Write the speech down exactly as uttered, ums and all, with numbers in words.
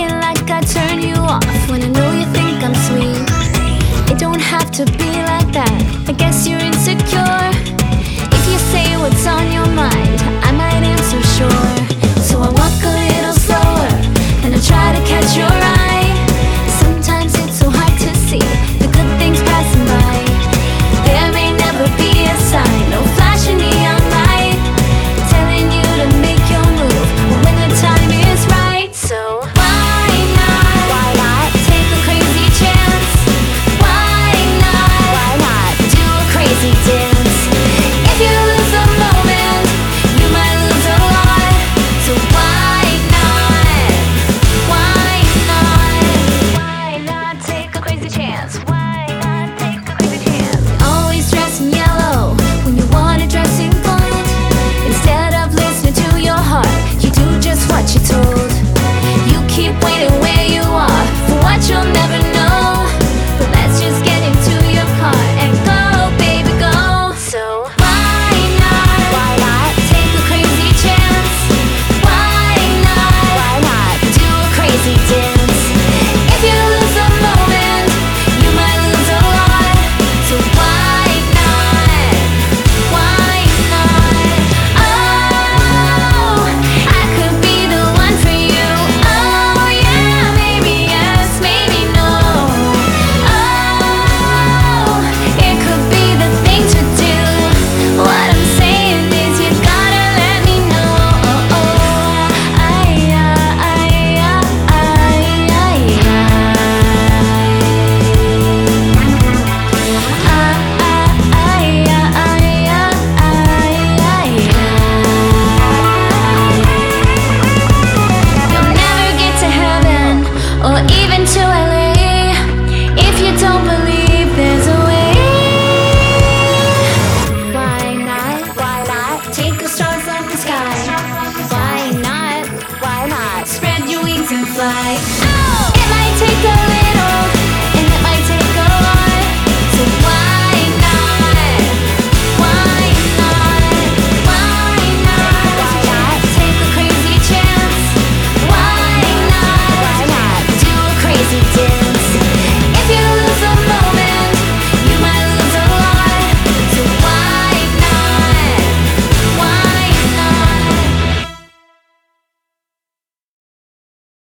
like I turn you off when I know you think I'm sweet. It don't have to be like that. I guess you're insecure. If you say what's on your mind, I might answer sure. So I walk a little slower and I try to catch your eye. Sometimes it's so hard to see the good things passing by. There may never be a sign, no flashing neon light telling you to make your move when the time is right. So why not? Why not take a crazy chance? Why not? Why not do a crazy dance? If you lose a moment, you might lose a lot. So why not? Why not? Why not take a crazy chance? Why not take a crazy chance? Always dress in yellow when you wanna dress in gold. Instead of listening to your heart, you do just what you're told. You keep waiting where you are for what you'll never know. But let's just get into your car and go, baby, go. So why not? Why not take a crazy chance? Why not? Why not do a crazy dance? If you lose a moment, you might lose a lot. So why not? Why not? Oh, I could be the one for you. Oh yeah, maybe yes, maybe no. Oh, it could be the thing to do. What I'm saying is you gotta let me know. Oh, oh, I, I, I, You'll never get to heaven or even to L A if you don't believe there's a way. Why not? Why not take the stars from the sky? Why not? Why not spread your wings and fly?